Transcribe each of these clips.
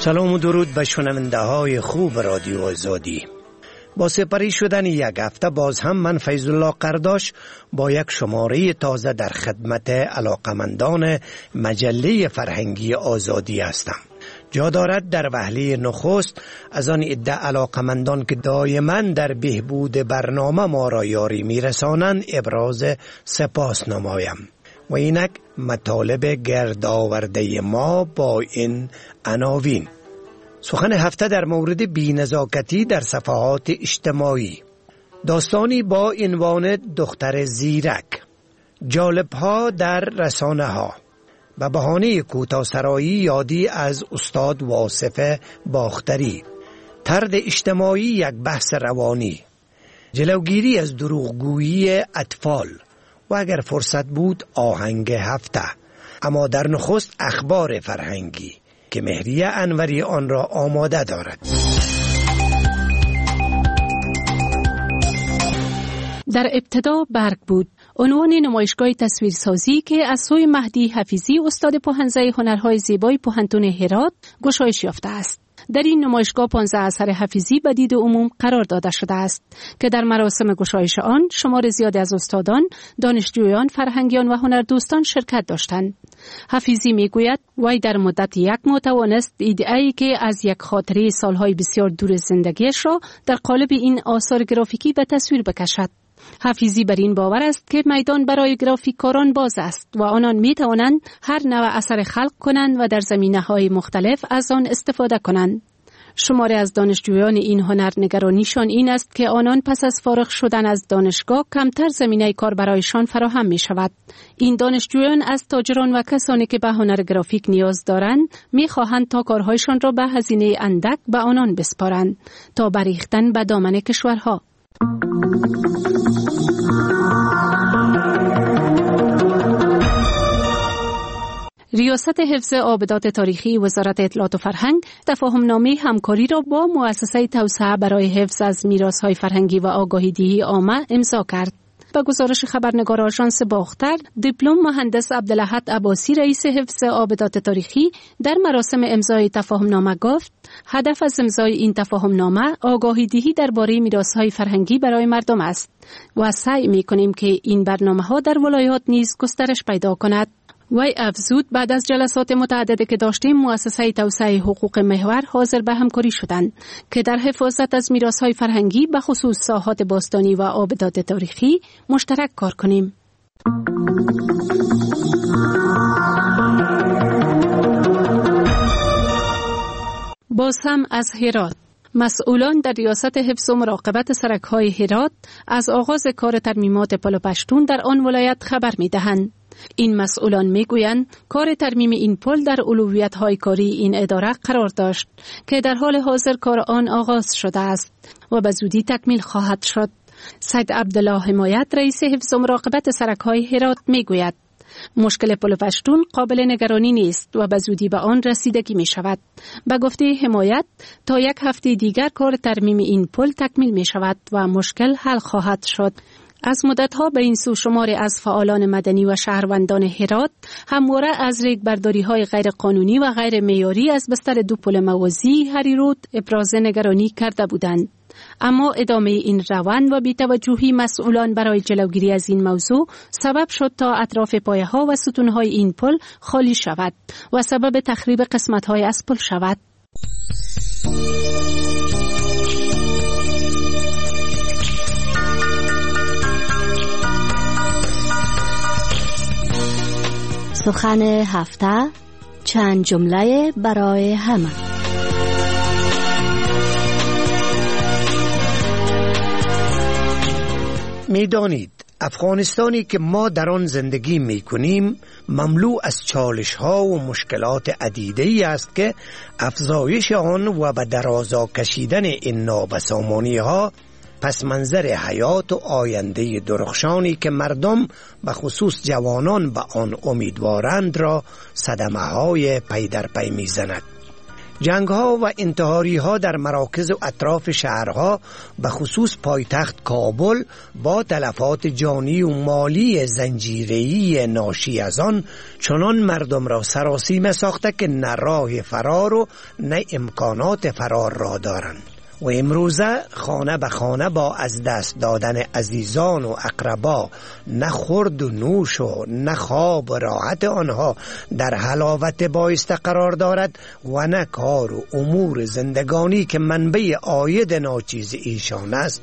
سلام و درود به شنونده های خوب رادیو آزادی. با سپری شدن یک هفته باز هم من فیض الله قرداش با یک شماره تازه در خدمت علاقمندان مجله فرهنگی آزادی هستم. جا دارد در وهله نخست از آن عده علاقمندان که دائما در بهبود برنامه ما را یاری میرسانند ابراز سپاس نمایم و اینک مطالب گرد آورده ما با این عناوین: سخن هفته در مورد بی‌نزاکتی در صفحات اجتماعی، داستانی با عنوان دختر زیرک، جالب‌ها در رسانه ها، به بهانه کوتاه‌سرایی یادی از استاد واصف باختری، طرد اجتماعی یک بحث روانی، جلوگیری از دروغگویی اطفال و اگر فرصت بود آهنگ هفته. اما در نخست اخبار فرهنگی که مهریه انوری آن را آماده دارد. در ابتدا برگ بود، عنوان نمایشگاه تصویرسازی که از سوی مهدی حفیظی استاد پوهنزه هنرهای زیبای پوهنتون هرات گشایش یافته است. در این نمایشگاه 15 اثر حفیظی به دید عموم قرار داده شده است که در مراسم گشایش آن شمار زیادی از استادان، دانشجویان، فرهنگیان و هنردوستان شرکت داشتند. حفیظی میگوید وی در مدت یک ماه توانست ایده‌ای که از یک خاطره سالهای بسیار دور زندگیش را در قالب این آثار گرافیکی به تصویر بکشد. حفیظی بر این باور است که میدان برای گرافیککاران باز است و آنان می توانند هر نوع اثر خلق کنند و در زمینه‌های مختلف از آن استفاده کنند. شماری از دانشجویان این هنر نگرانیشان این است که آنان پس از فارغ شدن از دانشگاه کمتر زمینه کار برایشان فراهم می شود. این دانشجویان از تاجران و کسانی که به هنر گرافیک نیاز دارند می خواهند تا کارهایشان را به هزینه اندک به آنان بسپارند تا بریختن به دامن کشورها. ریاست حفظ آبدات تاریخی وزارت اطلاعات و فرهنگ تفاهمنامه همکاری را با مؤسسه توسعه برای حفظ از میراث‌های فرهنگی و آگاهی دهی عامه امضا کرد. با گزارش خبرنگار آژانس باختر، دیپلم مهندس عبدالاحد عباسی رئیس حفظ آبدات تاریخی در مراسم امضای تفاهمنامه گفت: هدف از امضای این تفاهمنامه آگاهی دهی درباره میراث‌های فرهنگی برای مردم است و سعی می‌کنیم که این برنامه‌ها در ولایات نیز گسترش پیدا کند. وی افزود بعد از جلسات متعددی که داشتیم مؤسسه توسعه حقوق محور حاضر به همکاری شدند که در حفاظت از میراث‌های فرهنگی به خصوص ساحات باستانی و آبدات تاریخی مشترک کار کنیم. باز هم از هرات، مسئولان در ریاست حفظ و مراقبت سرک‌های هرات از آغاز کار ترمیمات پل پشتون در آن ولایت خبر می‌دهند. این مسئولان میگویند کار ترمیم این پل در اولویت‌های کاری این اداره قرار داشت که در حال حاضر کار آن آغاز شده است و به زودی تکمیل خواهد شد. سید عبدالله حمایت رئیس حفظ و مراقبت سرک‌های هرات میگوید مشکل پل پشتون قابل نگرانی نیست و به زودی به آن رسیدگی می شود. به گفته حمایت تا یک هفته دیگر کار ترمیم این پل تکمیل می شود و مشکل حل خواهد شد. از مدتها به این سو شماری از فعالان مدنی و شهروندان هرات همواره از ریگبرداری‌های غیر قانونی و غیر معیاری از بستر دو پل موازی هریرود ابراز نگرانی کرده بودند. اما ادامه این روند و بی‌توجهی مسئولان برای جلوگیری از این موضوع سبب شد تا اطراف پایه‌ها و ستون‌های این پل خالی شود و سبب تخریب قسمت‌های از پل شود. سخن هفته، چند جمله برای همه. می‌دانید افغانستانی که ما در آن زندگی می‌کنیم مملو از چالش‌ها و مشکلات عدیده‌ای است که افزایش آن و به درازا کشیدن این نابسامانی‌ها پس منظر حیات و آینده درخشانی که مردم به خصوص جوانان به آن امیدوارند را صدمه‌های پی در پی می‌زند. جنگ ها و انتحاری ها در مراکز و اطراف شهرها به خصوص پایتخت کابل با تلفات جانی و مالی زنجیره‌ای ناشی از آن چنان مردم را سراسیمه ساخته که نه راه فرار و نه امکانات فرار را دارند. و امروزه خانه به خانه با از دست دادن عزیزان و اقربا نه خورد و نوش و نه خواب و راحت آنها در حلاوت بایسته قرار دارد و نه کار و امور زندگانی که منبع عاید ناچیز ایشان است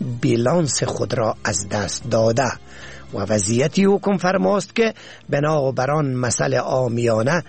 بیلانس خود را از دست داده و وضعیتی حکم فرماست که بنابران مسئله عامیانه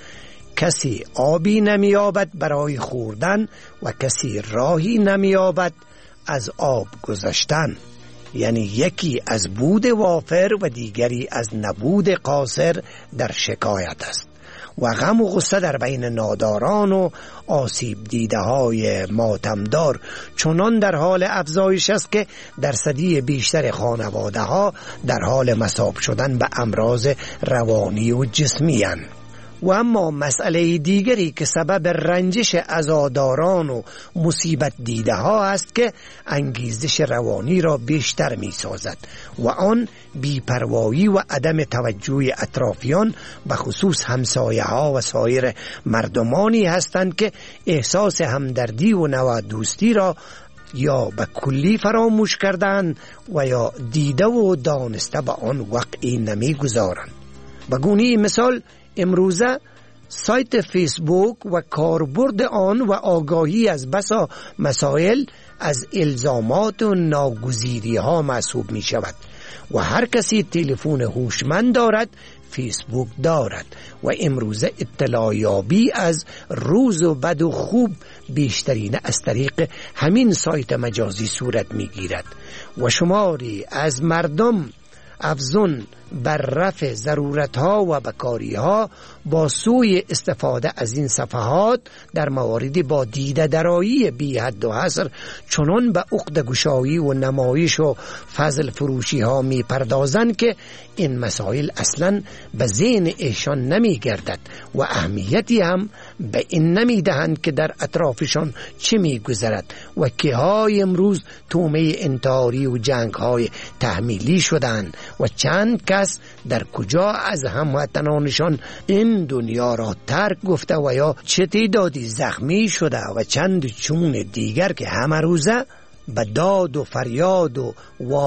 کسی آبی نمیابد برای خوردن و کسی راهی نمیابد از آب گذشتن، یعنی یکی از بود وافر و دیگری از نبود قاصر در شکایت است و غم و غصه در بین ناداران و آسیب دیده های ماتمدار چنان در حال افزایش است که درصدی بیشتر خانواده ها در حال مصاب شدن به امراض روانی و جسمی اند. و اما مسئله دیگری که سبب رنجش عزاداران و مصیبت دیده ها است که انگیزش روانی را بیشتر می سازد و آن بی‌پروایی و عدم توجه اطرافیان به خصوص همسایه ها و سایر مردمانی هستند که احساس همدردی و نوع دوستی را یا به کلی فراموش کردند و یا دیده و دانسته به آن وقعی نمی گذارند. به گونه مثال امروزه سایت فیسبوک و کاربرد آن و آگاهی از بسا مسائل از الزامات و ناگزیری ها محسوب می شود و هر کسی تلفن هوشمند دارد فیسبوک دارد و امروزه اطلاع یابی از روز و بد و خوب بیشترین از طریق همین سایت مجازی صورت می گیرد و شماری از مردم افزون بر رفع ضرورتها و بکاریها با سوی استفاده از این صفحات در مواردی با دیده درایی بی حد و حصر چنان به عقد گشایی و نمایش و فضل فروشی ها می پردازند که این مسائل اصلا به ذهن ایشان نمی گردد و اهمیتی هم به این نمی دهند که در اطرافشان چه می گذرد و که های امروز تومه انتحاری و جنگ های تحمیلی شدند و چند کس در کجا از هموطنانشان این دنیا را ترک گفته و یا چه تعدادی زخمی شده و چند چون دیگر که همه روزه به داد و فریاد و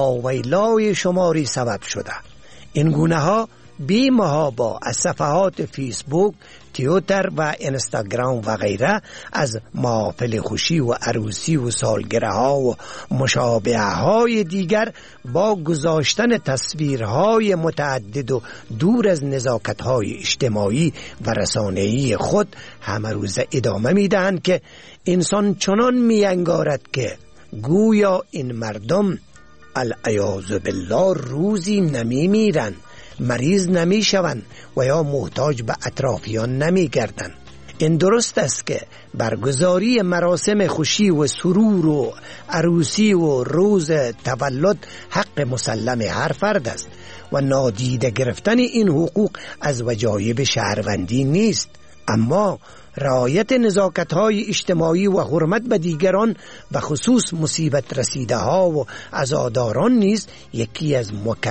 واویلای شماری سبب شده. این گونه ها بی محابا از صفحات فیسبوک، توییتر و اینستاگرام و غیره از محافل خوشی و عروسی و سالگره ها و مشابه های دیگر با گذاشتن تصویرهای متعدد و دور از نزاکت های اجتماعی و رسانه‌ای خود همه روز ادامه میدهند که انسان چنان میانگارد که گویا این مردم العیاذ بالله روزی نمی میرند، مریض نمی شوند و یا محتاج به اطرافیان نمی گردند. این درست است که برگزاری مراسم خوشی و سرور و عروسی و روز تولد حق مسلم هر فرد است و نادیده گرفتن این حقوق از وجایب شهروندی نیست، اما رعایت نزاکت‌های اجتماعی و حرمت به دیگران و خصوص مصیبت رسیده ها و عزاداران نیز یکی از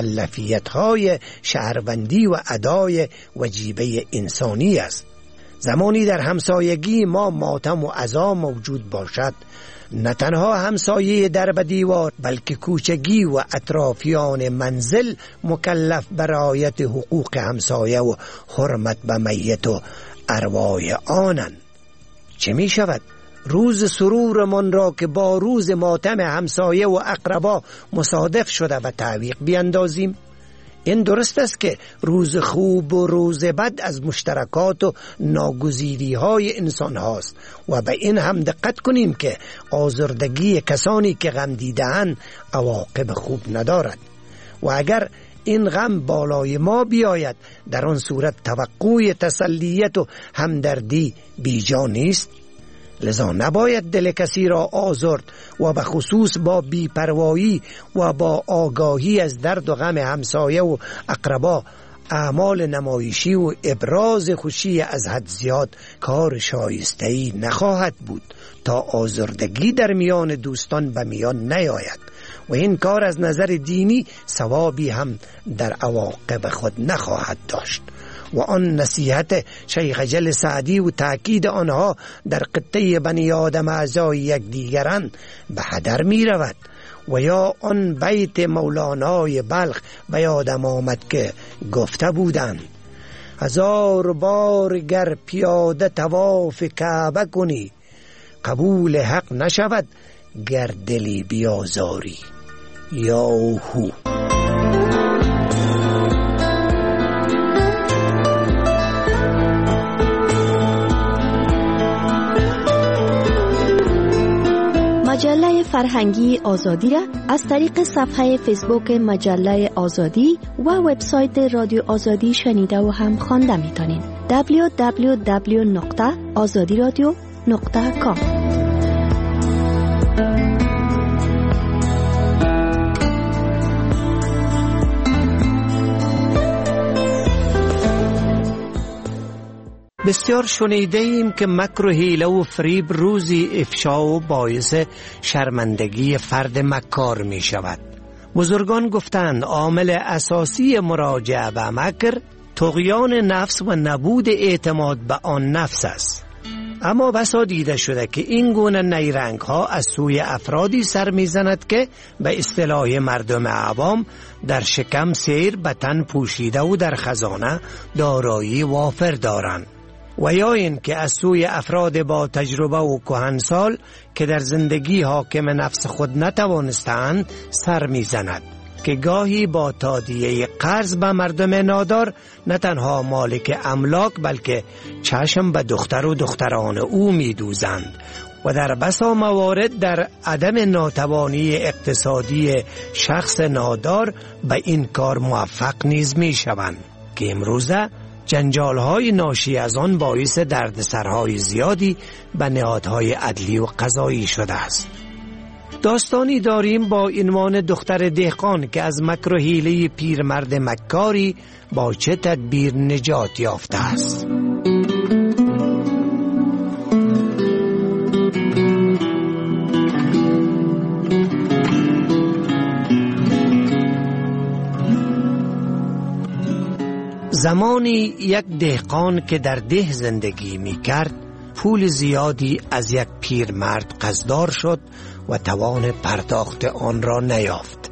مکلفیت‌های شهروندی و ادای وجیبه انسانی است. زمانی در همسایگی ما ماتم و عزا موجود باشد، نه تنها همسایه در به دیوار بلکه کوچگی و اطرافیان منزل مکلف به رعایت حقوق همسایه و حرمت به میت و ارواح آنند. چه می شود روز سرور من را که با روز ماتم همسایه و اقربا مصادف شده و تعویق بیندازیم؟ این درست است که روز خوب و روز بد از مشترکات و ناگزیری های انسان هاست و به این هم دقت کنیم که آزردگی کسانی که غم دیده‌اند عواقب خوب ندارد و اگر این غم بالای ما بیاید در آن صورت توقع تسلیت و همدردی بیجا نیست. لذا نباید دل کسی را آزرد و به خصوص با بی‌پروایی و با آگاهی از درد و غم همسایه و اقربا اعمال نمایشی و ابراز خوشی از حد زیاد کار شایسته‌ای نخواهد بود تا آزردگی در میان دوستان به میان نیاید و این کار از نظر دینی ثوابی هم در عواقب خود نخواهد داشت و آن نصیحت شیخ جل سعدی و تأکید آنها در قطه بنی آدم اعضای یکدیگران به هدر می رود. و یا آن بیت مولانای بلخ به یادم آمد که گفته بودند 1000 بار گر پیاده طواف کعبه کنی قبول حق نشود گر دلی بیازاری. یاهو. مجله فرهنگی آزادی را از طریق صفحه فیسبوک مجله آزادی و وبسایت رادیو آزادی شنیده و هم خوانده می‌تونید. www.azadiradio.com. بسیار شنیده ایم که مکر و حیله و فریب روزی افشا و باعث شرمندگی فرد مکار می شود. بزرگان گفتند عامل اساسی مراجعه به مکر طغیان نفس و نبود اعتماد به آن نفس است. اما بسا دیده شده که این گونه نیرنگ ها از سوی افرادی سر می زند که به اصطلاح مردم عوام در شکم سیر به تن پوشیده و در خزانه دارایی وافر دارند، و یا این که از سوی افراد با تجربه و کهنسال که در زندگی حاکم نفس خود نتوانستند سر میزند که گاهی با تادیه قرض به مردم نادار نه تنها مالک املاک بلکه چشم به دختر و دختران او میدوزند و در بسا موارد در عدم ناتوانی اقتصادی شخص نادار به این کار موفق نیز میشوند که امروزه جنجال‌های ناشی از آن باعث دردسرهای زیادی به نهادهای عدلی و قضایی شده است. داستانی داریم با عنوان دختر دهقان که از مکر و حیله پیرمرد مکاری با چه تدبیر نجات یافته است. زمانی یک دهقان که در ده زندگی می کرد پول زیادی از یک پیرمرد قرضدار شد و توان پرداخت آن را نیافت.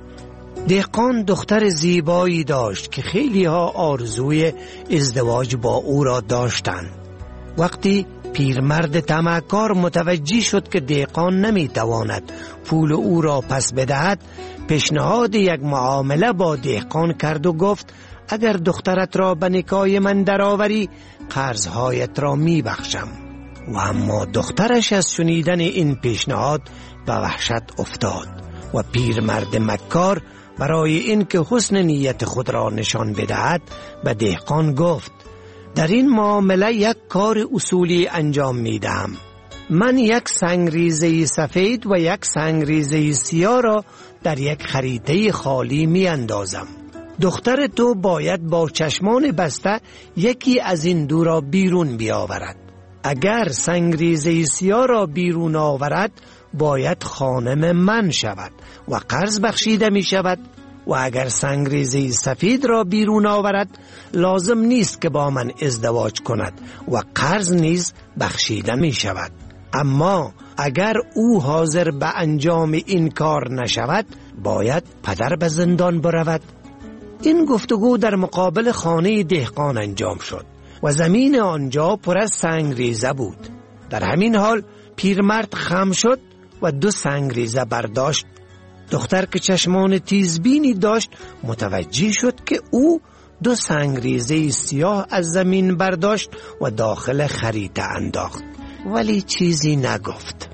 دهقان دختر زیبایی داشت که خیلی ها آرزوی ازدواج با او را داشتند. وقتی پیرمرد طمعکار متوجه شد که دهقان نمی تواند پول او را پس بدهد، پیشنهاد یک معامله با دهقان کرد و گفت اگر دخترت را به نکاح من درآوری قرضهایت را می بخشم. و اما دخترش از شنیدن این پیشنهاد به وحشت افتاد و پیرمرد مکار برای اینکه حسن نیت خود را نشان بدهد به دهقان گفت در این معامله یک کار اصولی انجام می دهم. من یک سنگریزه سفید و یک سنگریزه سیاه را در یک خریطه خالی می اندازم. دختر تو باید با چشمان بسته یکی از این دو را بیرون بیاورد. اگر سنگریزه سیاه را بیرون آورد باید خانم من شود و قرض بخشیده می شود، و اگر سنگریزه سفید را بیرون آورد لازم نیست که با من ازدواج کند و قرض نیز بخشیده می شود. اما اگر او حاضر به انجام این کار نشود باید پدر به زندان برود. این گفتگو در مقابل خانه دهقان انجام شد و زمین آنجا پر از سنگریزه بود. در همین حال پیرمرد خم شد و 2 سنگریزه برداشت. دختر که چشمان تیزبینی داشت متوجه شد که او 2 سنگریزه سیاه از زمین برداشت و داخل خریطه انداخت، ولی چیزی نگفت.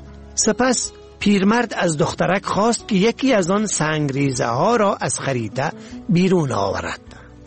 سپس پیرمرد از دخترک خواست که یکی از آن سنگریزه ها را از خریطه بیرون آورد.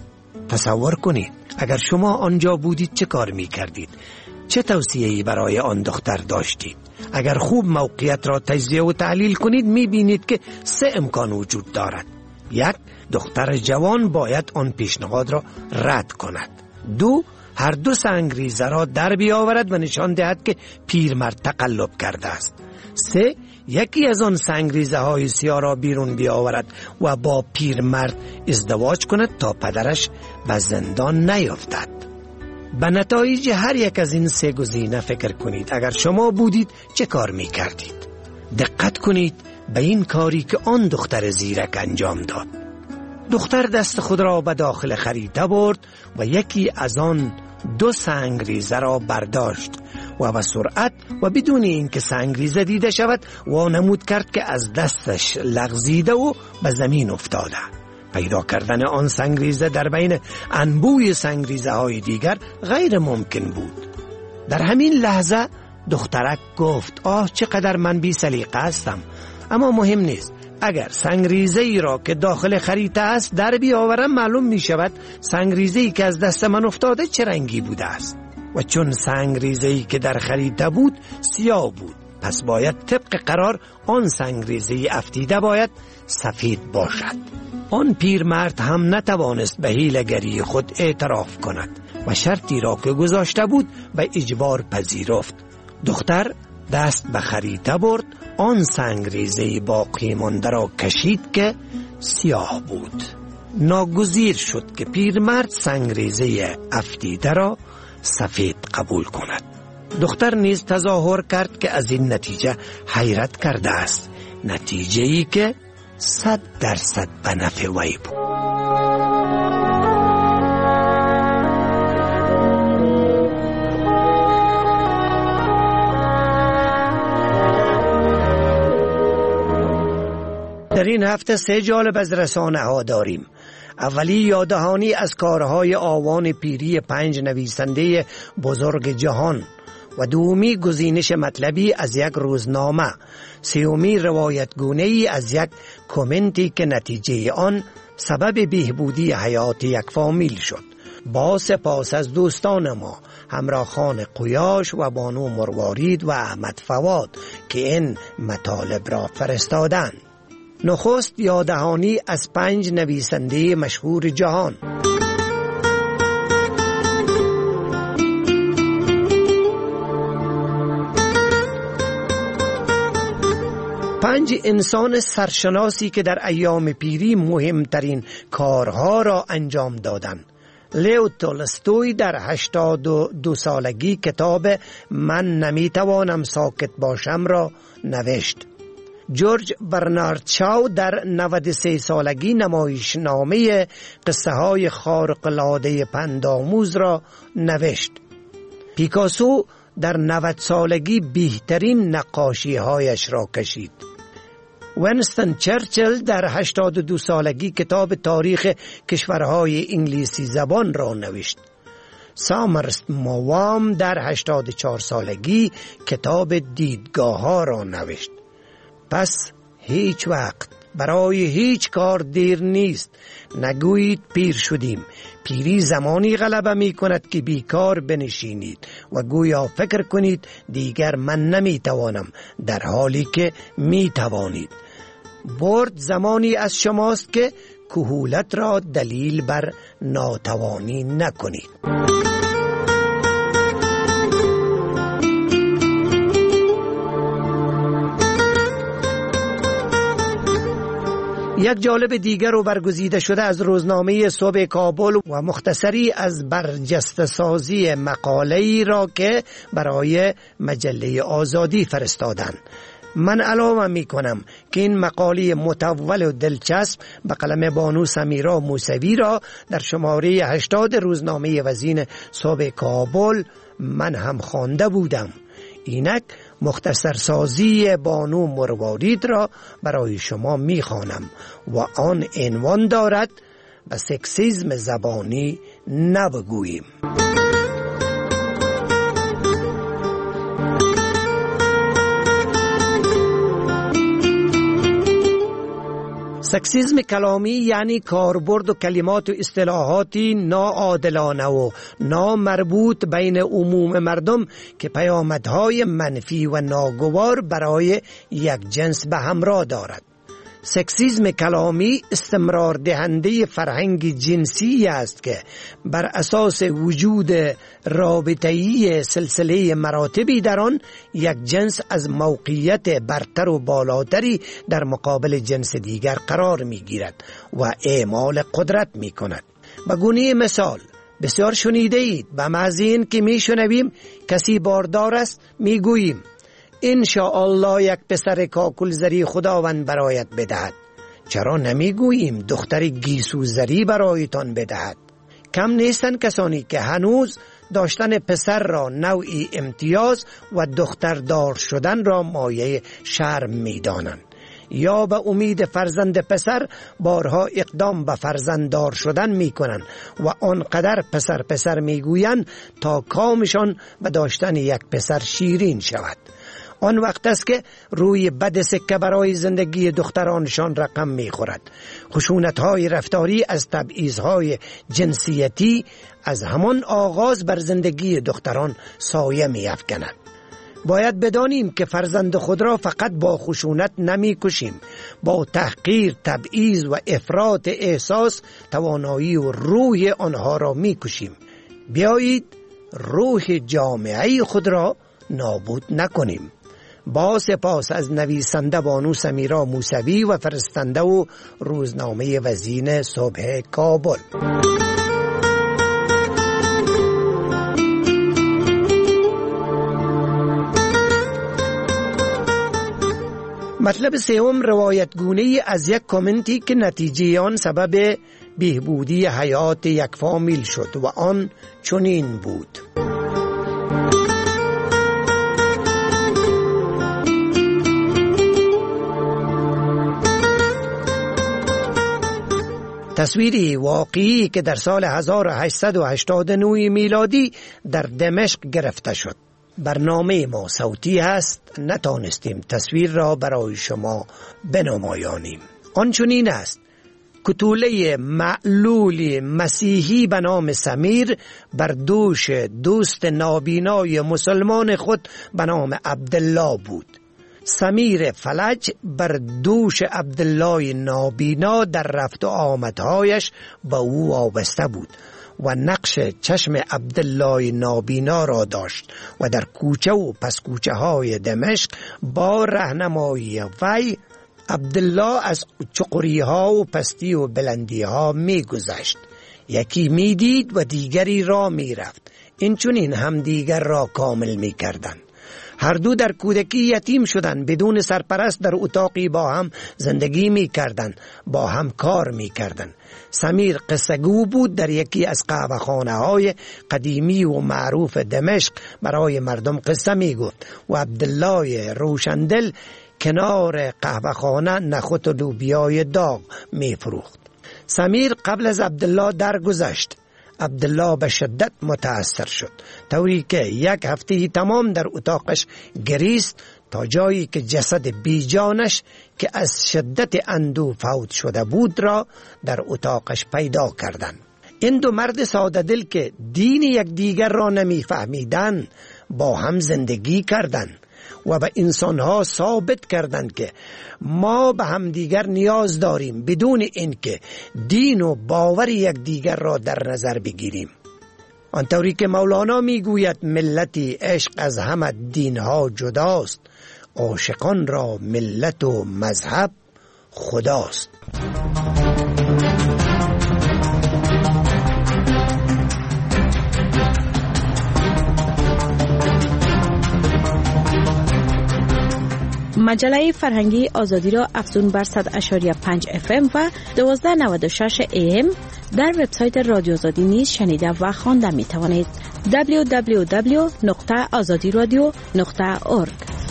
تصور کنید اگر شما آنجا بودید چه کار می کردید؟ چه توصیه‌ای برای آن دختر داشتید؟ اگر خوب موقعیت را تجزیه و تحلیل کنید می بینید که 3 امکان وجود دارد. 1. دختر جوان باید آن پیشنهاد را رد کند. 2. هر دو سنگریزه را در بیاورد و نشان دهد که پیرمرد تقلب کرده است. 3. یکی از آن سنگریزه های سیاه را بیرون بیاورد و با پیرمرد ازدواج کند تا پدرش به زندان نیفتد. به نتایج هر یک از این 3 گزینه فکر کنید. اگر شما بودید چه کار می کردید؟ دقت کنید به این کاری که آن دختر زیرک انجام داد. دختر دست خود را به داخل خریده برد و یکی از آن 2 سنگریزه را برداشت و به سرعت و بدون اینکه سنگریزه دیده شود وانمود کرد که از دستش لغزیده و به زمین افتاده. پیدا کردن آن سنگریزه در بین انبوی سنگریزه های دیگر غیر ممکن بود. در همین لحظه دخترک گفت آه چقدر من بی سلیقه هستم، اما مهم نیست. اگر سنگریزه ای را که داخل خریطه است در بیاورم معلوم می شود سنگریزه ای که از دست من افتاده چه رنگی بوده است. و چون سنگریزه ای که در خریطه بود سیاه بود، پس باید طبق قرار آن سنگریزه افتیده باید سفید باشد. آن پیرمرد هم نتوانست به حیله‌گری خود اعتراف کند و شرطی را که گذاشته بود به اجبار پذیرفت. دختر دست به خریطه برد، آن سنگریزه باقی مانده را کشید که سیاه بود. ناگزیر شد که پیرمرد سنگریزه افتیده را سفید قبول کند. دختر نیز تظاهر کرد که از این نتیجه حیرت کرده است، نتیجه‌ای که 100% به نفع وی بود. در این هفته 3 جالب از رسانه ها داریم. اولی یاددهانی از کارهای آوان پیری 5 نویسنده بزرگ جهان و دومی گزینش مطلبی از یک روزنامه، سومی روایتگونه‌ای از یک کامنتی که نتیجه آن سبب بهبودی حیات یک فامیل شد. با سپاس از دوستان ما همراهان قیاش و بانو مروارید و احمد فواد که این مطالب را فرستادند. نخست یاددهانی از 5 نویسنده مشهور جهان. 5 انسان سرشناسی که در ایام پیری مهمترین کارها را انجام دادند. لیو تولستوی در 82 سالگی کتاب من نمیتوانم ساکت باشم را نوشت. جورج برنارد شاو در 93 سالگی نمایشنامه قصه های خارق‌العاده پندآموز را نوشت. پیکاسو در 90 سالگی بهترین نقاشی هایش را کشید. وینستون چرچل در 82 سالگی کتاب تاریخ کشورهای انگلیسی زبان را نوشت. سامرس موام در 84 سالگی کتاب دیدگاه ها را نوشت. پس هیچ وقت برای هیچ کار دیر نیست. نگویید پیر شدیم. پیری زمانی غلبه می کند که بیکار بنشینید و گویا فکر کنید دیگر من نمی توانم، در حالی که می توانید. برد زمانی از شماست که کهولت را دلیل بر ناتوانی نکنید. یک جالب دیگر رو برگزیده شده از روزنامه صبح کابل و مختصری از برجسته سازی مقاله‌ای را که برای مجله آزادی فرستادند. من علامه می کنم که این مقاله مطول و دلچسب به قلم بانو سمیرا موسوی را در شماره 80 روزنامه وزین صبح کابل من هم خوانده بودم. اینک مختصر سازی بانو مروارید را برای شما می خوانم و آن عنوان دارد به سکسیسم زبانی نبگوییم. سکسیسم کلامی یعنی کاربرد و کلمات و اصطلاحاتی ناعادلانه و نامربوط بین عموم مردم که پیامدهای منفی و ناگوار برای یک جنس به همراه دارد. سکسیسم کلامی استمرار دهنده فرهنگ جنسی است که بر اساس وجود رابطه‌ای سلسله مراتبی در آن یک جنس از موقعیت برتر و بالاتری در مقابل جنس دیگر قرار می گیرد و اعمال قدرت می کند. به گونه مثال بسیار شنیده اید، به محض این که می شنویم کسی باردار است می گوییم انشاءالله یک پسر کاکل زری خداوند برایت بدهد. چرا نمی گوییم دختر گیسو زری برایتان بدهد؟ کم نیستن کسانی که هنوز داشتن پسر را نوعی امتیاز و دختردار شدن را مایه شرم می دانند، یا به امید فرزند پسر بارها اقدام به فرزنددار شدن می کنند و آنقدر پسر می گویند تا کامشان به داشتن یک پسر شیرین شود. آن وقت است که روی بد سکه برای زندگی دخترانشان رقم می خورد. خشونت‌های رفتاری از تبعیض‌های جنسیتی از همان آغاز بر زندگی دختران سایه می افکند. باید بدانیم که فرزند خود را فقط با خشونت نمی کشیم، با تحقیر، تبعیض و افراط احساس توانایی و روح آنها را می کشیم. بیایید روح جامعه خود را نابود نکنیم. با سپاس از نویسنده بانو سمیرا موسوی و فرستنده و روزنامه وزین صبح کابل. مطلب سوم روایت گونه از یک کامنتی که نتیجه آن سبب بهبودی حیات یک فامیل شد و آن چنین بود: تصویری واقعی که در سال 1889 میلادی در دمشق گرفته شد. برنامه ما صوتی است، نتانستیم تصویر را برای شما بنمایانیم. آن چنین است: کتوله معلول مسیحی به نام سمیر بر دوش دوست نابینای مسلمان خود به نام عبدالله بود. سمیر فلج بر دوش عبدالله نابینا در رفت و آمدهایش با او وابسته بود و نقش چشم عبدالله نابینا را داشت و در کوچه و پس کوچه های دمشق با رهنمایی وی عبدالله از چقری ها و پستی و بلندی ها می گذشت. یکی می دید و دیگری را می رفت. این چنین هم دیگر را کامل می کردند. هر دو در کودکی یتیم شدند، بدون سرپرست در اتاقی با هم زندگی می کردند، با هم کار می کردند. سمیر قصه‌گو بود، در یکی از قهوه‌خانه های قدیمی و معروف دمشق برای مردم قصه می گفت و عبدالله روشندل کنار قهوه‌خانه نخود و لوبیای داغ می فروخت. سمیر قبل از عبدالله درگذشت. عبدالله به شدت متأثر شد، طوری که یک هفته تمام در اتاقش گریست تا جایی که جسد بیجانش که از شدت اندوه فوت شده بود را در اتاقش پیدا کردند. این دو مرد ساده دل که دین یک دیگر را نمی فهمیدند با هم زندگی کردند و به انسانها ثابت کردند که ما به هم دیگر نیاز داریم بدون اینکه دین و باور یک دیگر را در نظر بگیریم. آنطوری که مولانا میگوید ملتی عشق از همه دینها جداست، عاشقان را ملت و مذهب خداست. مجله فرهنگی آزادی را افزون بر 100.5 FM و 1296 AM در وبسایت رادیو آزادی نیز شنیده و خوانده می توانید. www.azadiradio.org.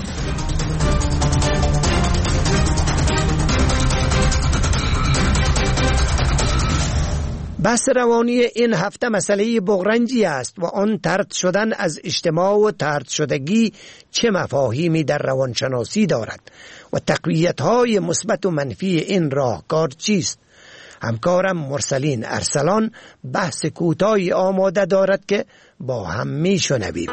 بحث روانی این هفته مسئله بغرنجی است و آن طرد شدن از اجتماع و طرد شدگی چه مفاهیمی در روانشناسی دارد و تقویت‌های مثبت و منفی این راهکار چیست. همکارم مرسلین ارسلان بحث کوتاهی آماده دارد که با هم میشنویم.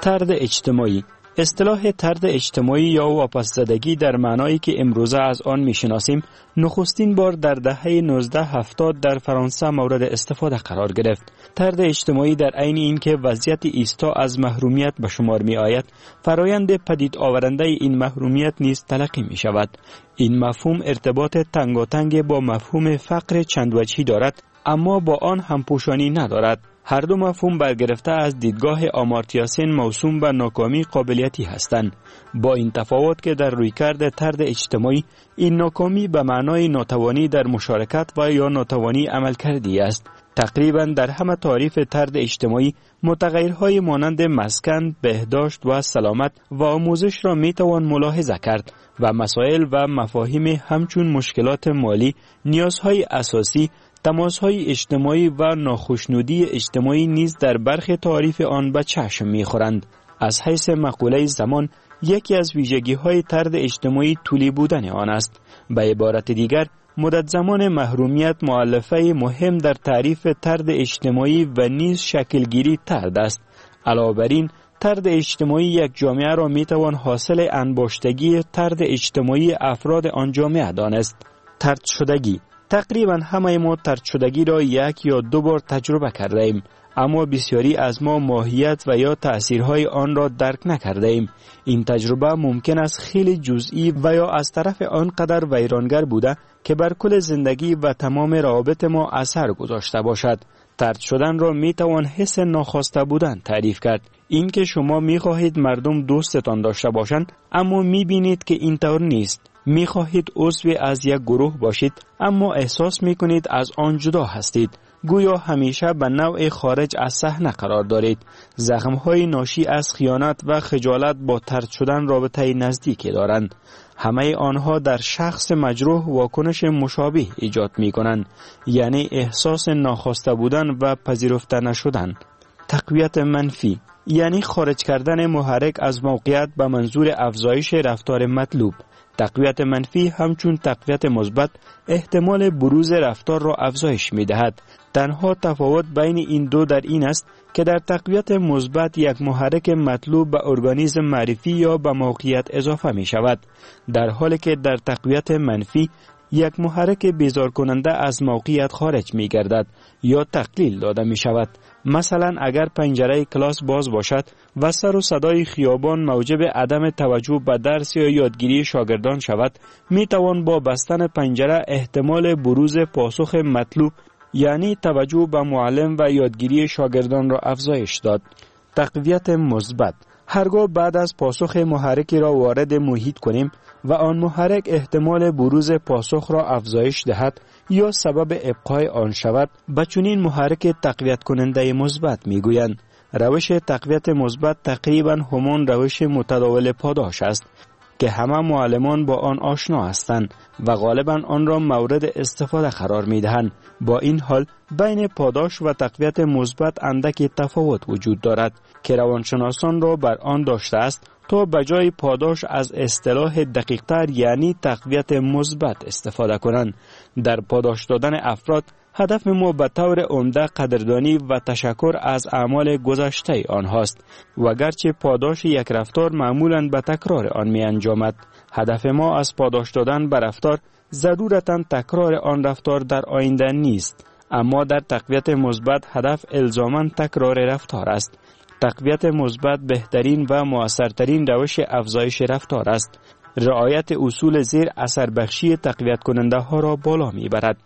طرد اجتماعی. اصطلاح طرد اجتماعی یا واپس‌زدگی در معنایی که امروزه از آن می‌شناسیم، نخستین بار در دهه 1970 در فرانسه مورد استفاده قرار گرفت. طرد اجتماعی در عین اینکه وضعیت ایستا از محرومیت به شمار می‌آید، فرایند پدید آورنده این محرومیت نیز تلقی می‌شود. این مفهوم ارتباط تنگاتنگ با مفهوم فقر چند وجهی دارد، اما با آن همپوشانی ندارد. هر دو مفهوم برگرفته از دیدگاه آمارتیا سن موسوم به ناکامی قابلیتی هستند. با این تفاوت که در رویکرد طرد اجتماعی این ناکامی به معنای ناتوانی در مشارکت و یا ناتوانی عملکردی است. تقریبا در همه تعریف طرد اجتماعی متغیرهای مانند مسکن، بهداشت و سلامت و آموزش را میتوان ملاحظه کرد و مسائل و مفاهیم همچون مشکلات مالی، نیازهای اساسی، تماس‌های اجتماعی و ناخوشنودی اجتماعی نیز در برخی تعریف آن به چشم می‌خورند. از حیث مقوله زمان، یکی از ویژگی‌های طرد اجتماعی طولی بودن آن است. به عبارت دیگر، مدت زمان محرومیت مؤلفه مهم در تعریف طرد اجتماعی و نیز شکلگیری طرد است. علاوه بر این، طرد اجتماعی یک جامعه را می‌توان حاصل انباشتگی طرد اجتماعی افراد آن جامعه دانست. طرد شدگی. تقریبا همه ما طرد شدگی را یک یا دو بار تجربه کرده ایم، اما بسیاری از ما ماهیت و یا تأثیرهای آن را درک نکرده ایم. این تجربه ممکن است خیلی جزئی و یا از طرف آنقدر ویرانگر بوده که بر کل زندگی و تمام روابط ما اثر گذاشته باشد. طرد شدن را می توان حس ناخواسته بودن تعریف کرد. این که شما می خواهید مردم دوستتان داشته باشند، اما می بینید که اینطور نیست. می خواهید عضو از یک گروه باشید، اما احساس می کنید از آن جدا هستید. گویا همیشه به نوع خارج از صحنه قرار دارید. زخم‌های ناشی از خیانت و خجالت با طرد شدن رابطه نزدیکی دارند. همه آنها در شخص مجروح واکنش مشابه ایجاد می کنند، یعنی احساس ناخواسته بودن و پذیرفته نشدن. تقویت منفی یعنی خارج کردن محرک از موقعیت به منظور افزایش رفتار مطلوب. تقویت منفی همچون تقویت مثبت احتمال بروز رفتار را افزایش می دهد. تنها تفاوت بین این دو در این است که در تقویت مثبت یک محرک مطلوب به ارگانیسم معرفی یا به موقعیت اضافه می شود، در حالی که در تقویت منفی یک محرک بیزار کننده از موقعیت خارج می گردد یا تقلیل داده می شود. مثلا اگر پنجره کلاس باز باشد و سر و صدای خیابان موجب عدم توجه به درس یا یادگیری شاگردان شود، می توان با بستن پنجره احتمال بروز پاسخ مطلوب یعنی توجه به معلم و یادگیری شاگردان را افزایش داد. تقویت مثبت هرگاه بعد از پاسخ محرکی را وارد محیط کنیم و آن محرک احتمال بروز پاسخ را افزایش دهد یا سبب ابقای آن شود، به چنین محرک تقویت کننده مثبت میگویند. روش تقویت مثبت تقریبا همان روش متداول پاداش است که همه معلمان با آن آشنا هستند و غالبا آن را مورد استفاده قرار میدهند. با این حال بین پاداش و تقویت مثبت اندکی تفاوت وجود دارد که روانشناسان را بر آن داشته است تا به جای پاداش از اصطلاح دقیق‌تر یعنی تقویت مثبت استفاده کنند. در پاداش دادن افراد هدف ما به طور عمده قدردانی و تشکر از اعمال گذشته آنهاست و گرچه پاداش یک رفتار معمولاً به تکرار آن می انجامد، هدف ما از پاداش دادن به رفتار ضرورتاً تکرار آن رفتار در آینده نیست، اما در تقویت مثبت هدف الزاماً تکرار رفتار است. تقویت مثبت بهترین و مؤثرترین روش افزایش رفتار است. رعایت اصول زیر اثر بخشی تقویت کننده ها را بالا می برد.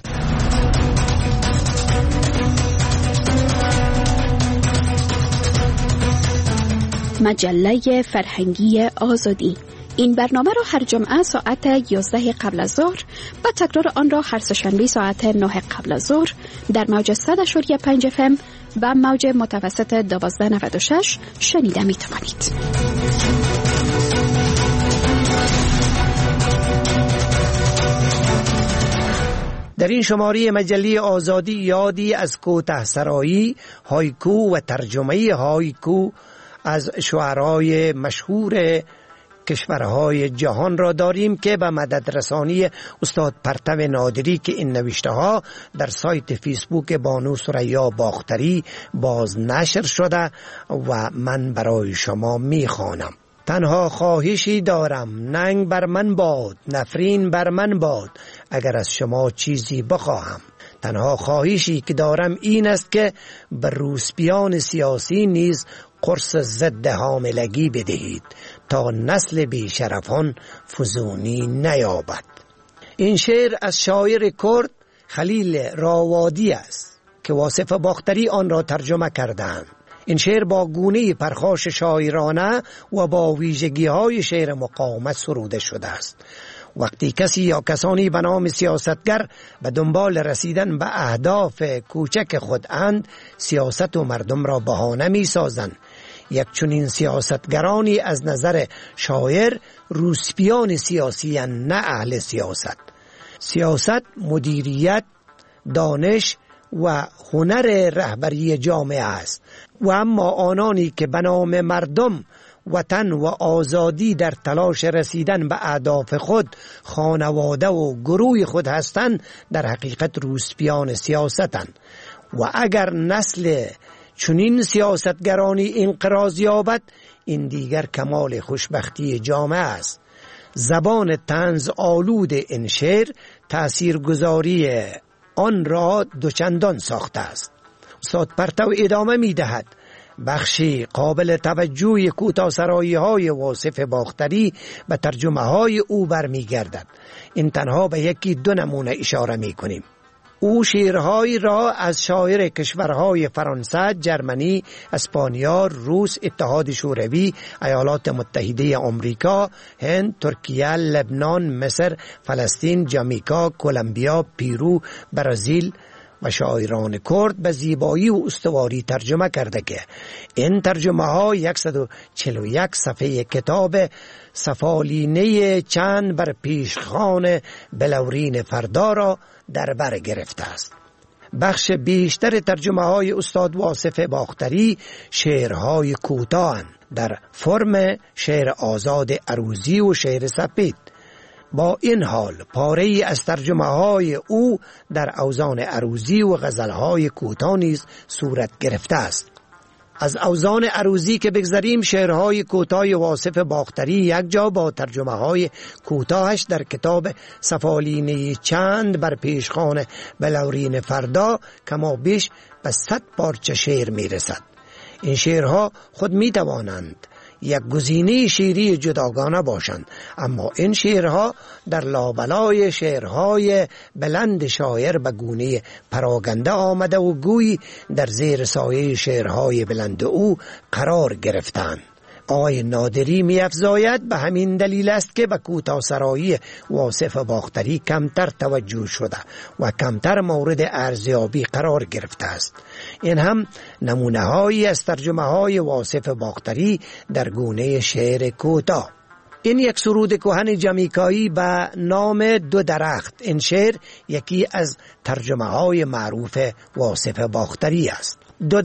مجله فرهنگی آزادی. این برنامه را هر جمعه ساعت 11 قبل از ظهر و تکرار آن را هر سه‌شنبه ساعت 9 قبل از ظهر در موج 100.5 FM و موج متوسط 1296 شنیده می توانید. در این شماره مجله آزادی یادی از کوته سرایی، هایکو و ترجمه هایکو از شعرای مشهور کشورهای جهان را داریم که به مدد رسانی استاد پرتو نادری که این نوشته ها در سایت فیسبوک بانو ثریا باختری باز نشر شده و من برای شما میخوانم. تنها خواهشی دارم، ننگ بر من باد، نفرین بر من باد، اگر از شما چیزی بخواهم. تنها خواهشی که دارم این است که بر روسپیان سیاسی نیز قرص ضد حاملگی بدهید تا نسل بیشرفان فزونی نیابد. این شعر از شاعر کرد خلیل راوادی است که واصف باختری آن را ترجمه کردند. این شعر با گونه پرخاش شاعرانه و با ویژگی‌های شعر مقاومت سروده شده است. وقتی کسی یا کسانی به نام سیاستگر به دنبال رسیدن به اهداف کوچک خود اند، سیاست و مردم را بهانه می سازند. یک چنین سیاستگرانی از نظر شاعر روسپیان سیاسی نه اهل سیاست. سیاست مدیریت، دانش و هنر رهبری جامعه است و اما آنانی که به نام مردم، وطن و آزادی در تلاش رسیدن به اهداف خود، خانواده و گروه خود هستند، در حقیقت روسپیان سیاستند. و اگر نسل چنین سیاستگرانی انقراض یابد، این دیگر کمال خوشبختی جامعه است. زبان طنز آلود این شعر تاثیرگذاری آن را دوچندان ساخته است. استاد پرتو ادامه می دهد: بخشی قابل توجه کوتاه‌سرایی های واصف باختری به ترجمه های او برمی گردد. این تنها به یکی دو نمونه اشاره می کنیم. او شعرهایی را از شاعر کشورهای فرانسه، جرمنی، اسپانیا، روس، اتحاد شوروی، ایالات متحده آمریکا، هند، ترکیه، لبنان، مصر، فلسطین، جامیکا، کلمبیا، پیرو، برزیل و شاعران کرد به زیبایی و استواری ترجمه کرده که این ترجمه ها 141 صفحه کتاب سفالینه چند بر پیشخان بلورین فردا را در بر گرفته است. بخش بیشتر ترجمه های استاد واصف باختری شعرهای کوتاه در فرم شعر آزاد عروضی و شعر سپید. با این حال پاره‌ای از ترجمه های او در اوزان عروضی و غزلهای کوتاه نیز صورت گرفته است. از اوزان عروضی که بگذریم، شعرهای کوتاه واصف باختری یک جا با ترجمه های کوتاهش در کتاب سفالینه چند بر پیشخان بلورین فردا کما بیش به 100 پارچه شعر می رسد. این شعرها خود می توانند یک گزینه شعری جداگانه باشند، اما این شعرها در لابلای شعرهای بلند شاعر به گونه پراگنده آمده و گویی در زیر سایه شعرهای بلند او قرار گرفتند. آقای نادری می افزاید به همین دلیل است که به کوتاه‌سرایی واصف باختری کمتر توجه شده و کمتر مورد ارزیابی قرار گرفته است. این هم نمونه هایی از ترجمه های واصف باختری در گونه شعر کوتاه. این یک سرود کهن جامیکایی به نام دو درخت. این شعر یکی از ترجمه های معروف واصف باختری است.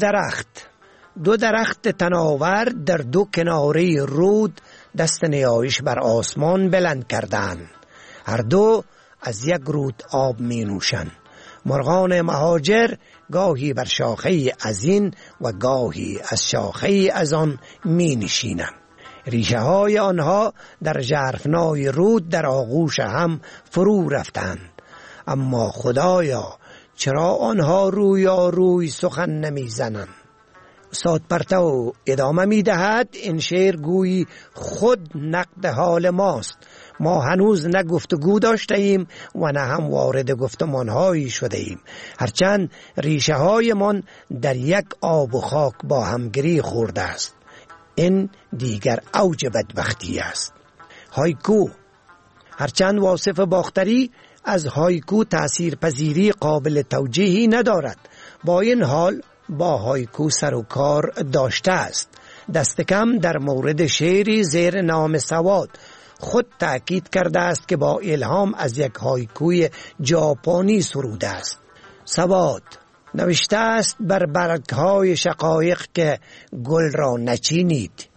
دو درخت تناور در دو کناره رود دست نیایش بر آسمان بلند کردند. هر دو از یک رود آب می نوشند. مرغان مهاجر گاهی بر شاخه از این و گاهی از شاخه از آن می نشینند. ریشه های آنها در ژرفنای رود در آغوش هم فرو رفتند. اما خدایا چرا آنها روی سخن نمی زنند؟ استاد پرتو ادامه می دهد: این شعر گویی خود نقد حال ماست. ما هنوز نه گفتگو داشته ایم و نه هم وارد گفتمانهایی شده ایم، هرچند ریشه های من در یک آب و خاک با همگری خورده است. این دیگر اوج بدبختی است. هایکو. هرچند واصف باختری از هایکو تأثیر پذیری قابل توجیهی ندارد، با این حال با هایکو سر و کار داشته است. دست کم در مورد شعری زیر نام سواد خود تأکید کرده است که با الهام از یک هایکوی ژاپنی سروده است. سواد نوشته است: بر برگ‌های شقایق که گل را نچینید،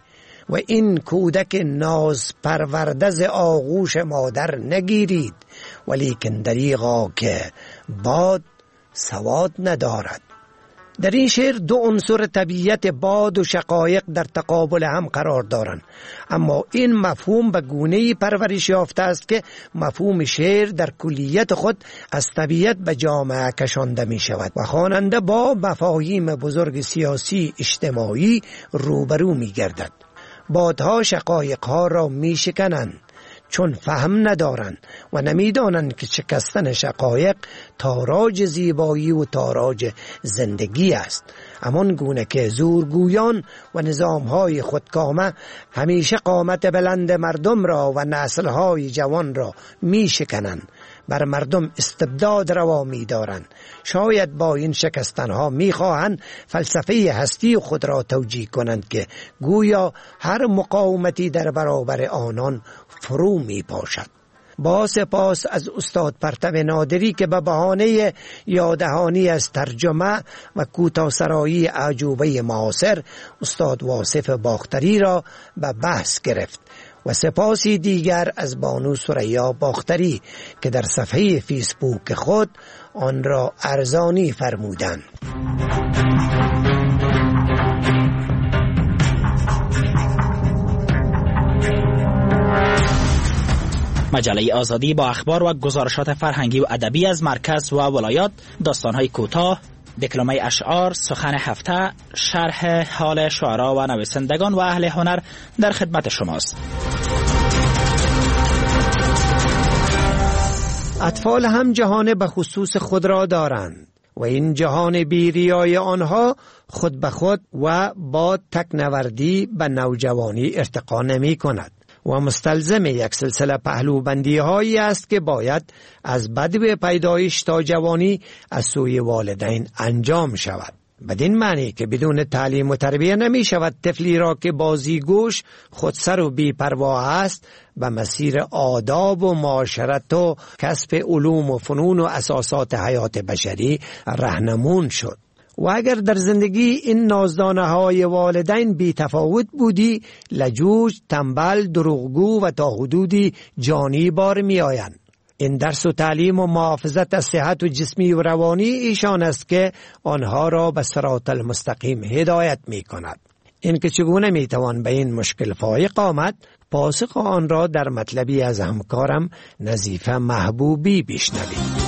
و این کودک ناز پرورده ز آغوش مادر نگیرید، ولیکن دریغا که باد سواد ندارد. در این شعر دو عنصر طبیعت باد و شقایق در تقابل هم قرار دارند، اما این مفهوم به گونه‌ای پرورش یافته است که مفهوم شعر در کلیت خود از طبیعت به جامعه کشانده می شود و خواننده با مفاهیم بزرگ سیاسی اجتماعی روبرو می گردد. بادها شقایقها را می شکنند چون فهم ندارند و نمیدانند که شکستن شقایق تاراج زیبایی و تاراج زندگی است. همان گونه که زورگویان و نظامهای خودکامه همیشه قامت بلند مردم را و نسلهای جوان را می شکنند، بر مردم استبداد روا می دارند. شاید با این شکستنها می خواهند فلسفه هستی خود را توجیه کنند که گویا هر مقاومتی در برابر آنان فرو می پاشد. با سپاس از استاد پرتو نادری که به بهانه یاددهانی از ترجمه و کوتاه‌سرایی اعجوبه معاصر استاد واصف باختری را به بحث گرفت و سپاسی دیگر از بانو ثریا باختری که در صفحه فیسبوک خود آن را ارزانی فرمودند. مجله آزادی با اخبار و گزارشات فرهنگی و ادبی از مرکز و ولایات، داستان‌های کوتاه، دکلمه اشعار، سخن هفته، شرح حال شعرا و نویسندگان و اهل هنر در خدمت شماست. اطفال هم جهان به خصوص خود را دارند و این جهان بیریای آنها خود به خود و با تکنوردی به نوجوانی ارتقا نمی کند و مستلزم یک سلسله پهلوبندی هایی است که باید از بدو پیدایش تا جوانی از سوی والدین انجام شود. بدین معنی که بدون تعلیم و تربیه نمی شود طفلی را که بازیگوش، خودسر و بی‌پروا است به مسیر آداب و معاشرت و کسب علوم و فنون و اساسات حیات بشری راهنمون شد. و اگر در زندگی این نازدانه های والدین بی تفاوت بودی، لجوج، تنبل، دروغگو و تا حدودی جانی بار می آیند. این درس و تعلیم و محافظت از صحت و جسمی و روانی ایشان است که آنها را به صراط المستقیم هدایت می کند. این که چگونه می توان به این مشکل فائق آمد، پاسخ آن را در مطلبی از همکارم نظیفه محبوبی بشنوید.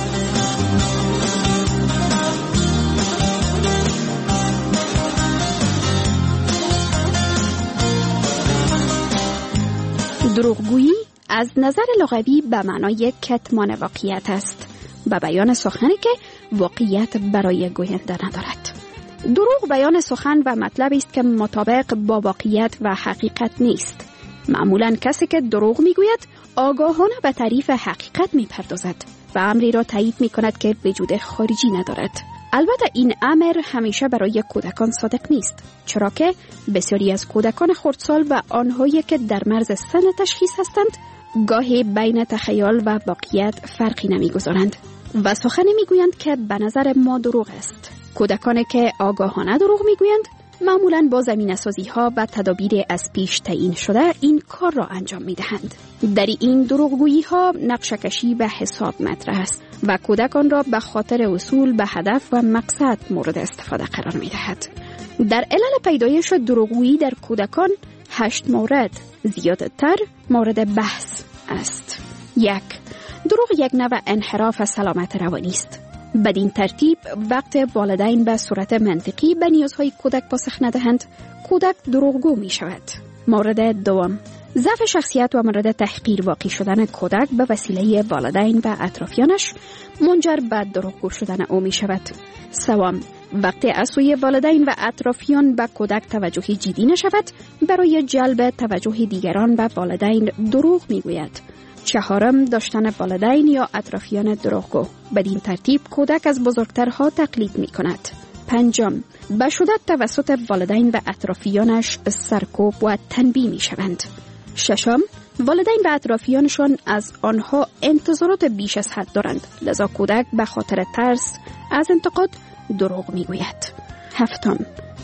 دروغگویی از نظر لغوی به معنای کتمان واقعیت است، به بیان سخنی که واقعیت برای گوینده ندارد. دروغ بیان سخن و مطلب است که مطابق با واقعیت و حقیقت نیست. معمولا کسی که دروغ میگوید آگاهانه به تعریف حقیقت میپردازد و امری را تایید میکند که وجود خارجی ندارد. البته این امر همیشه برای کودکان صادق نیست، چرا که بسیاری از کودکان خردسال و آنهایی که در مرز سن تشخیص هستند گاهی بین تخیل و واقعیت فرقی نمیگذارند و سخنی میگویند که به نظر ما دروغ است. کودکانی که آگاهانه دروغ میگویند معمولاً با زمینه‌سازی ها و تدابیر از پیش تعیین شده این کار را انجام میدهند. در این دروغگویی ها نقشه‌کشی به حساب مطرح است و کودکان را به خاطر وصول به هدف و مقصد مورد استفاده قرار میدهد. در علل پیدایش دروغگویی در کودکان 8 مورد زیادتر مورد بحث است. 1. دروغ یک نوع انحراف سلامت روانی است. بدین ترتیب وقت والدین به صورت منطقی به نیازهای کودک پاسخ ندهند، کودک دروغگو می شود. مورد دوم، ضعف شخصیت و مورد تحقیر واقع شدن کودک به وسیله والدین و اطرافیانش منجر به دروغگو شدن او می شود. سوم، وقتی از سوی والدین و اطرافیان به کودک توجهی جدی نشود، برای جلب توجه دیگران به والدین دروغ می گوید. چهارم، داشتن والدین یا اطرافیان دروغگو. بدین ترتیب کودک از بزرگترها تقلید می کند. پنجم، به شدت توسط والدین و اطرافیانش سرکوب و تنبیه می شوند. ششم، والدین و اطرافیانشان از آنها انتظارات بیش از حد دارند، لذا کودک به خاطر ترس از انتقاد دروغ می گوید. هفتم،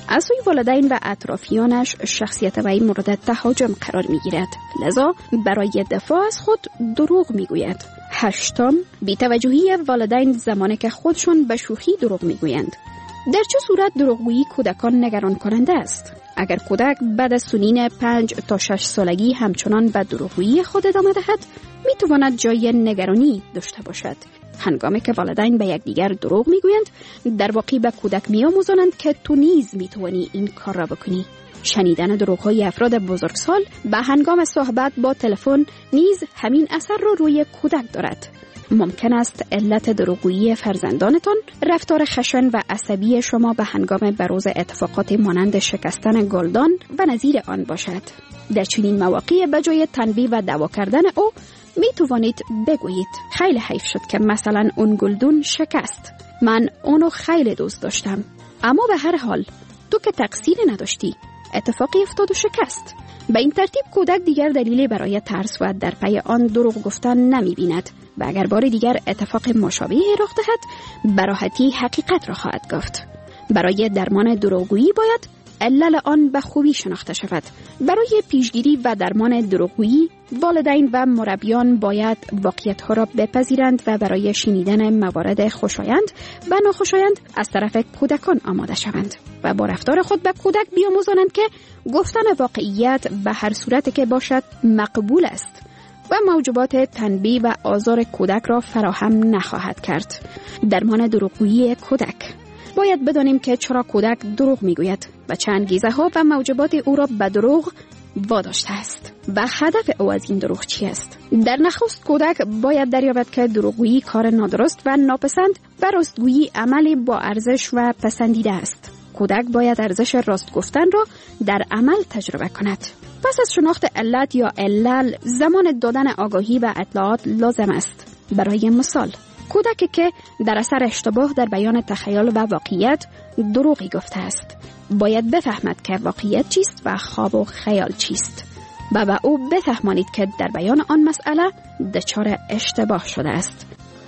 از سوی والدین و اطرافیانش شخصیت وی مورد تهاجم قرار می گیرد. لذا برای دفاع از خود دروغ می گوید. 8. بی‌توجهی والدین زمانی که خودشون به شوخی دروغ می گویند. در چه صورت دروغگویی کودکان نگران کننده است؟ اگر کودک بعد از سنین 5 تا 6 سالگی همچنان به دروغگویی خود ادامه دهد، می تواند جای نگرانی داشته باشد. هنگامی که والدین به یکدیگر دروغ میگویند، در واقع به کودک میآموزانند که تو نیز میتوانی این کار را بکنی. شنیدن دروغ‌های افراد بزرگسال به هنگام صحبت با تلفن نیز همین اثر را روی کودک دارد. ممکن است علت دروغگویی فرزندانتان رفتار خشن و عصبی شما به هنگام بروز اتفاقات مانند شکستن گلدان و نظیر آن باشد. در چنین مواقع به جای تنبیه و دعوا کردن او می توانید بگویید خیلی حیف شد که مثلا اون گلدون شکست. من اونو خیلی دوست داشتم. اما به هر حال تو که تقصیر نداشتی. اتفاقی افتاد و شکست. به این ترتیب کودک دیگر دلیلی برای ترس و در پی آن دروغ گفتن نمی بیند و اگر بار دیگر اتفاق مشابهی رخ دهد به راحتی حقیقت را خواهد گفت. برای درمان دروغگویی باید علل آن به خوبی شناخته شود. برای پیشگیری و درمان دروغگویی والدین و مربیان باید واقعیت‌ها را بپذیرند و برای شنیدن موارد خوشایند و ناخوشایند از طرف کودکان آماده شوند و با رفتار خود به کودک بیاموزانند که گفتن واقعیت به هر صورت که باشد مقبول است و موجبات تنبیه و آزار کودک را فراهم نخواهد کرد. درمان دروغگویی کودک. باید بدانیم که چرا کودک دروغ میگوید و چه انگیزه‌ها و موجبات او را به دروغ واداشته است و هدف او از این دروغ چی است. در نخست کودک باید دریابد که دروغگویی کار نادرست و ناپسند و راستگویی عملی با ارزش و پسندیده است. کودک باید ارزش راست گفتن را در عمل تجربه کند. پس از شناخت علت یا علل، زمان دادن آگاهی و اطلاعات لازم است. برای مثال کودکی که در اثر اشتباه در بیان تخیل و واقعیت دروغی گفته است، باید بفهمد که واقعیت چیست و خواب و خیال چیست و به او بفهمانید که در بیان آن مسئله دچار اشتباه شده است.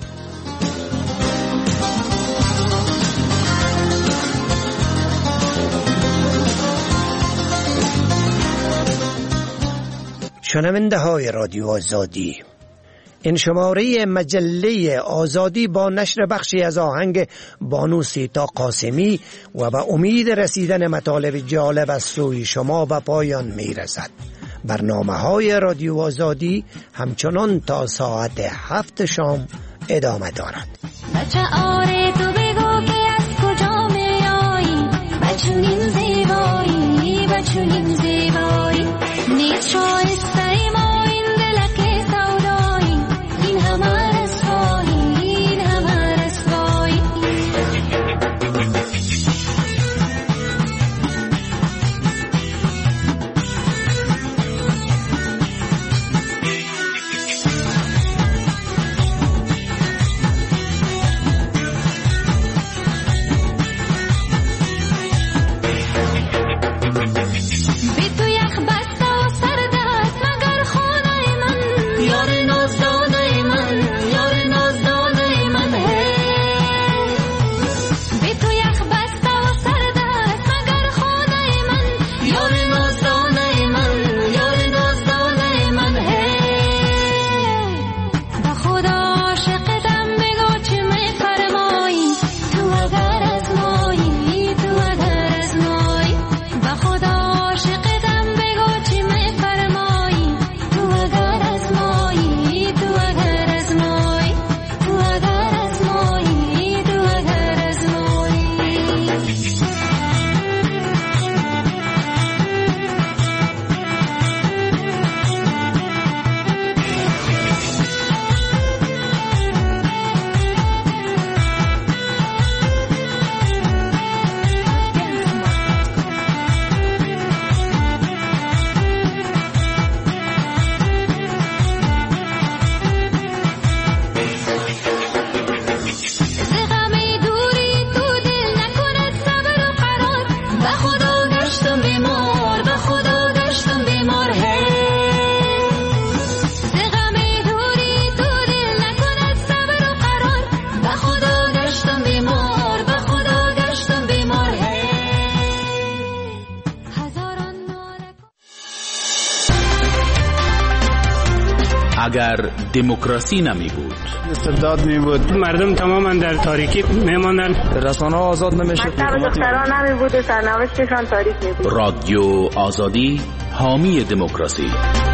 شنونده های رادیو آزادی، این شماره مجله آزادی با نشر بخشی از آهنگ بانو سیتا قاسمی و به امید رسیدن مطالب جالب از سوی شما به پایان می رسد. برنامه های رادیو آزادی همچنان تا ساعت 7 شام ادامه دارد. بچه آره تو بگو که از کجا می آیی، بچونیم زیبایی، بچونیم زیبایی، نیست شایسته ما این دلک سودایی، این همه رسوایی، این همه رسوایی. بی تو یخ بسته و سردت مگه اگر دموکراسی نمی بود، استبداد می بود، مردم تماما در تاریکی می ماندن، رسانه آزاد نمیشه، مکتب دختران نمی بود و سرنوشتشان تاریک می بود. رادیو آزادی حامی دموکراسی.